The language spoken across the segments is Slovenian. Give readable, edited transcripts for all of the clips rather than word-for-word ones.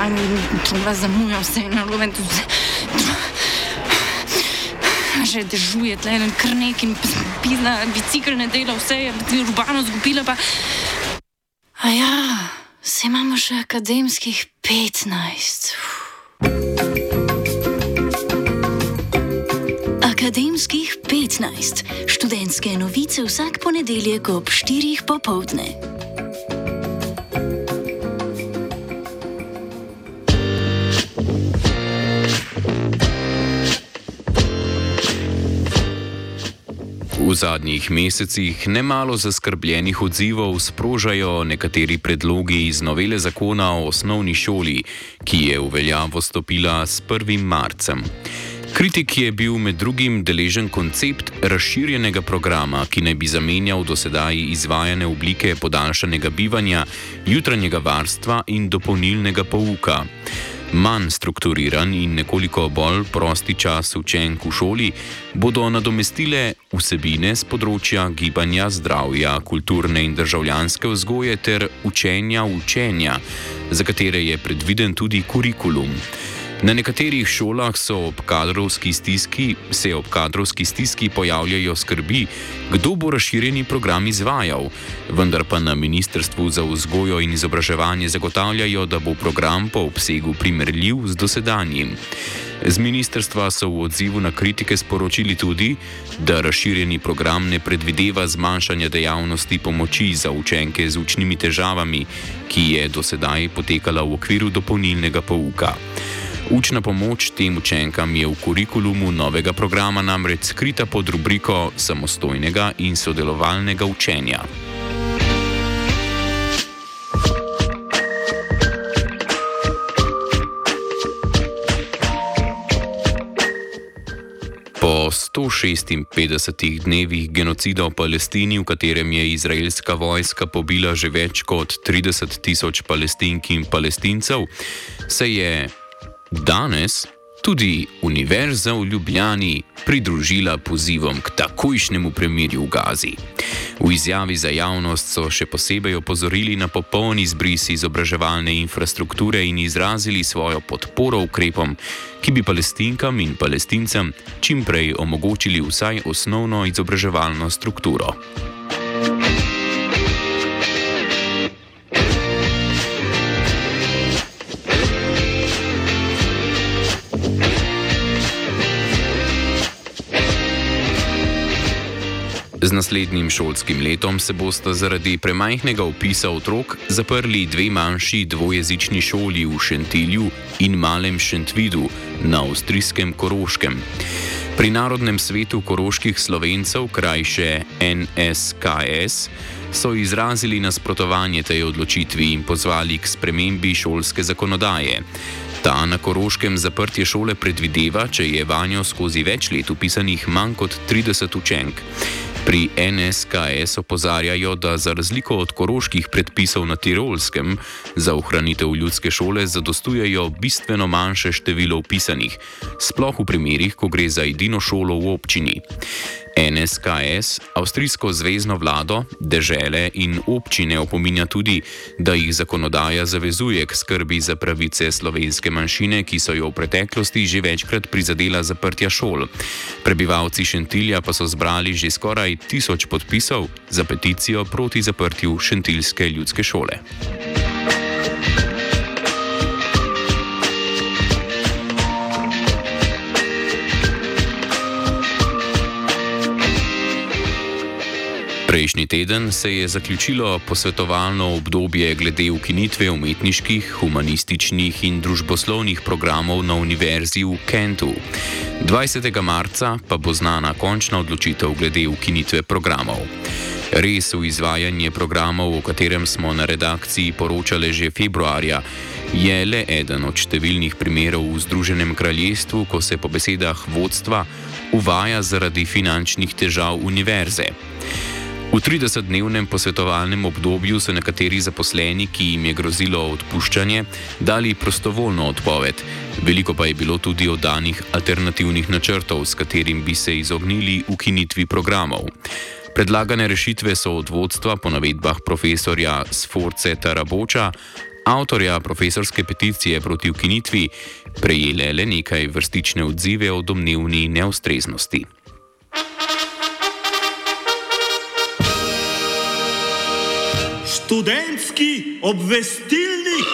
Aj, to vas zamuja vse na loven. Že dežuje tle en krnek in pizna bicikl ne dela, vse je urbano zgubila pa... A ja, vse imamo še akademskih 15. Akademskih 15. Študentske novice vsak ponedeljek ob 4 popoldne. V zadnjih mesecih nemalo zaskrbljenih odzivov sprožajo nekateri predlogi iz novele zakona o osnovni šoli, ki je v veljavo stopila s 1. marcem. Kritik je bil med drugim deležen koncept razširjenega programa, ki naj bi zamenjal dosedaj izvajane oblike podaljšanega bivanja, jutranjega varstva in dopolnilnega pouka. Manj strukturiran in nekoliko bolj prosti čas učenk v šoli bodo nadomestile vsebine z področja gibanja, zdravja, kulturne in državljanske vzgoje ter učenja, za katere je predviden tudi kurikulum. Na nekaterih šolah se ob kadrovski stiski pojavljajo skrbi, kdo bo razširjeni program izvajal, vendar pa na Ministrstvu za vzgojo in izobraževanje zagotavljajo, da bo program po obsegu primerljiv z dosedanjim. Z ministrstva so v odzivu na kritike sporočili tudi, da razširjeni program ne predvideva zmanjšanja dejavnosti pomoči za učenke z učnimi težavami, ki je dosedaj potekala v okviru dopolnilnega pouka. Učna pomoč tem učenkam je v kurikulumu novega programa namreč skrita pod rubriko samostojnega in sodelovalnega učenja. Po 156 dnevih genocida v Palestini, v katerem je izraelska vojska pobila že več kot 30.000 Palestink in Palestincev, se je danes tudi Univerza v Ljubljani pridružila pozivom k takojšnjemu premirju v Gazi. V izjavi za javnost so še posebej opozorili na popoln izbris izobraževalne infrastrukture in izrazili svojo podporo ukrepom, ki bi Palestinkam in Palestincem čim prej omogočili vsaj osnovno izobraževalno strukturo. Z naslednjim šolskim letom se bosta zaradi premajhnega vpisa otrok zaprli dve manjši dvojezični šoli v Šentilju in Malem Šentvidu na avstrijskem Koroškem. Pri Narodnem svetu koroških Slovencev, krajše NSKS, so izrazili nasprotovanje tej odločitvi in pozvali k spremembi šolske zakonodaje. Ta na Koroškem zaprtje šole predvideva, če je vanjo skozi več let vpisanih manj kot 30 učenk. Pri NSKS opozarjajo, da za razliko od koroških predpisov na Tirolskem za ohranitev ljudske šole zadostujejo bistveno manjše število vpisanih, sploh v primerih, ko gre za edino šolo v občini. NSKS avstrijsko zvezno vlado, dežele in občine opominja tudi, da jih zakonodaja zavezuje k skrbi za pravice slovenske manjšine, ki so jo v preteklosti že večkrat prizadela zaprtja šol. Prebivalci Šentilja pa so zbrali že skoraj 1000 podpisov za peticijo proti zaprtju šentiljske ljudske šole. Prejšnji teden se je zaključilo posvetovalno obdobje glede ukinitve umetniških, humanističnih in družboslovnih programov na Univerzi v Kentu. 20. marca pa bo znana končna odločitev glede ukinitve programov. Res v izvajanje programov, o katerem smo na redakciji poročali že februarja, je le eden od številnih primerov v Združenem kraljestvu, ko se po besedah vodstva uvaja zaradi finančnih težav univerze. V 30-dnevnem posvetovalnem obdobju so nekateri zaposleni, ki jim je grozilo odpuščanje, dali prostovoljno odpoved. Veliko pa je bilo tudi oddanih alternativnih načrtov, s katerim bi se izognili ukinitvi programov. Predlagane rešitve so od vodstva po navedbah profesorja Sforze Taraboča avtorja profesorske peticije proti ukinitvi, prejele le nekaj vrstične odzive o domnevni neustreznosti. Študentski obvestilnik.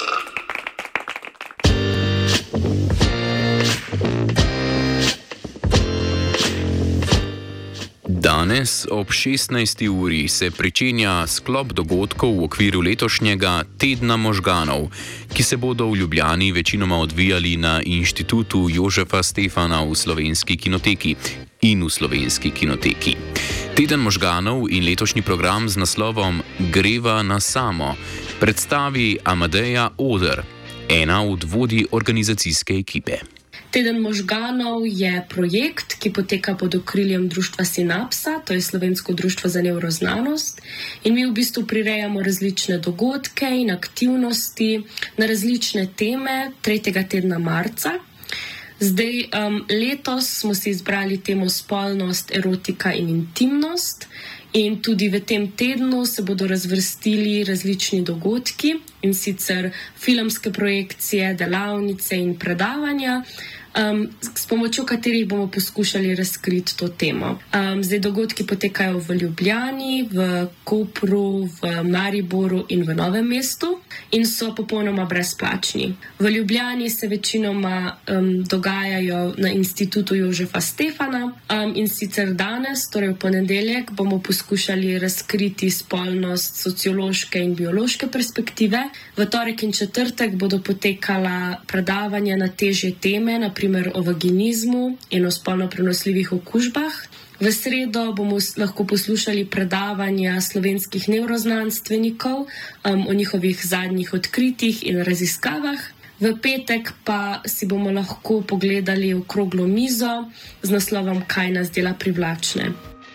Danes ob 16. uri se pričenja sklop dogodkov v okviru letošnjega Tedna možganov, ki se bodo v Ljubljani večinoma odvijali na Inštitutu Jožefa Stefana v Slovenski kinoteki in v Slovenski kinoteki. Teden možganov in letošnji program z naslovom Greva na samo predstavi Amadeja Oder, ena od vodij organizacijske ekipe. Teden možganov je projekt, ki poteka pod okriljem društva Sinapsa, to je Slovensko društvo za nevroznanost, in mi v bistvu prirejamo različne dogodke in aktivnosti na različne teme 3. tedna marca. Zdaj, letos smo si izbrali temo spolnost, erotika in intimnost, in tudi v tem tednu se bodo razvrstili različni dogodki, in sicer filmske projekcije, delavnice in predavanja, s pomočjo katerih bomo poskušali razkriti to temo. Zdaj, dogodki potekajo v Ljubljani, v Kopru, v Mariboru in v Novem mestu in so popolnoma brezplačni. V Ljubljani se večinoma dogajajo na Institutu Jožefa Stefana, in sicer danes, torej v ponedeljek, bomo poskušali razkriti spolnost sociološke in biološke perspektive. V torek in četrtek bodo potekala predavanja na težje teme, na primer o vaginizmu in o spolno prenosljivih okužbah. V sredo bomo lahko poslušali predavanja slovenskih nevroznanstvenikov o njihovih zadnjih odkritjih in raziskavah. V petek pa si bomo lahko pogledali okroglo mizo z naslovom Kaj nas dela privlačne.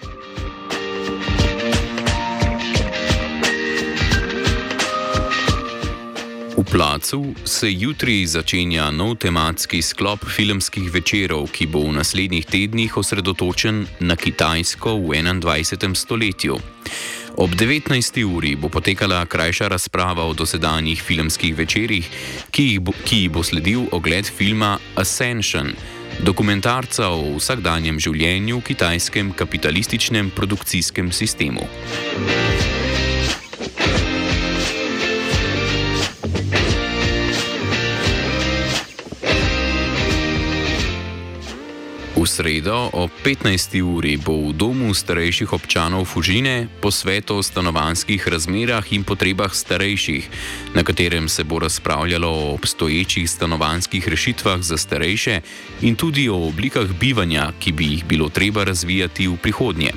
V Placu se jutri začenja nov tematski sklop filmskih večerov, ki bo v naslednjih tednih osredotočen na Kitajsko v 21. stoletju. Ob 19. uri bo potekala krajša razprava o dosedanjih filmskih večerih, ki bo sledil ogled filma Ascension, dokumentarca o vsakdanjem življenju v kitajskem kapitalističnem produkcijskem sistemu. V sredo ob 15. uri bo v Domu starejših občanov Fužine posvet o stanovanjskih razmerah in potrebah starejših, na katerem se bo razpravljalo o obstoječih stanovanjskih rešitvah za starejše in tudi o oblikah bivanja, ki bi jih bilo treba razvijati v prihodnje.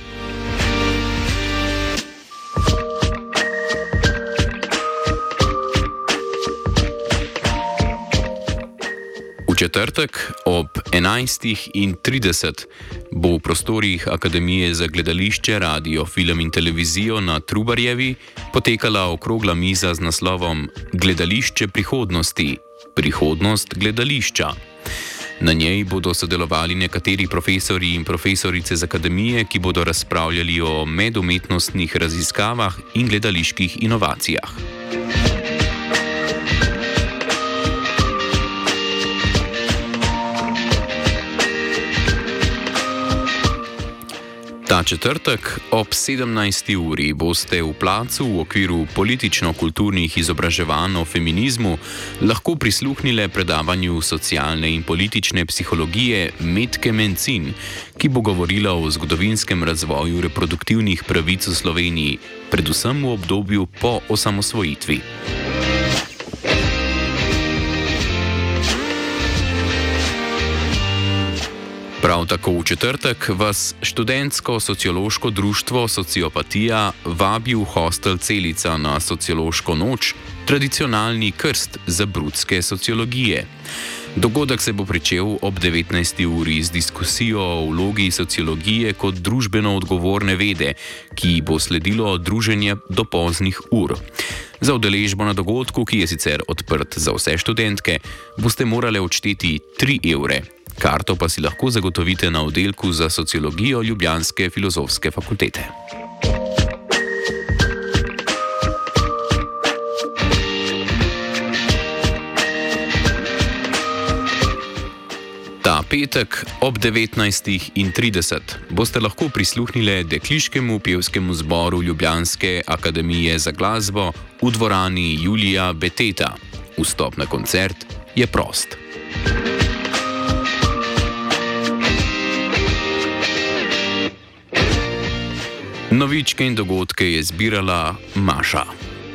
V četrtek ob 11.30 bo v prostorih Akademije za gledališče, radio, film in televizijo na Trubarjevi potekala okrogla miza z naslovom Gledališče prihodnosti – prihodnost gledališča. Na njej bodo sodelovali nekateri profesorji in profesorice z Akademije, ki bodo razpravljali o medumetnostnih raziskavah in gledaliških inovacijah. Ta četrtek ob 17. uri boste v Placu v okviru politično-kulturnih izobraževanj o feminizmu lahko prisluhnile predavanju socialne in politične psihologije Metke Mencin, ki bo govorila o zgodovinskem razvoju reproduktivnih pravic v Sloveniji, predvsem v obdobju po osamosvojitvi. Prav tako v četrtek vas študentsko sociološko društvo Sociopatija vabi v hostel Celica na sociološko noč, tradicionalni krst za brudske sociologije. Dogodek se bo pričel ob 19. uri z diskusijo o vlogi sociologije kot družbeno odgovorne vede, ki bo sledilo druženje do poznih ur. Za udeležbo na dogodku, ki je sicer odprt za vse študentke, boste morali odšteti 3 evre. Karto pa si lahko zagotovite na oddelku za sociologijo Ljubljanske filozofske fakultete. petek ob 19:30 boste lahko prisluhnili dekliškemu pevskemu zboru Ljubljanske akademije za glasbo v dvorani Julija Beteta. Vstop na koncert je prost. Novičke in dogodke je zbirala Maša.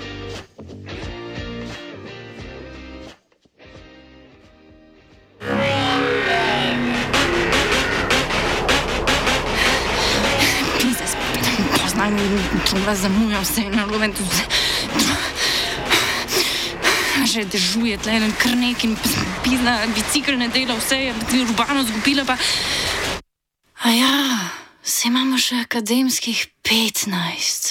Čuva zamuja vse na loven. Že dežuje tle kar nek in pizna bicikl ne dela, vse je urbano zgubila pa... A ja, se imamo še akademskih 15.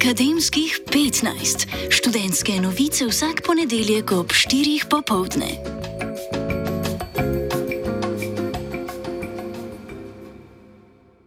Akademskih 15. Študentske novice vsak ponedeljek ob 4 popoldne.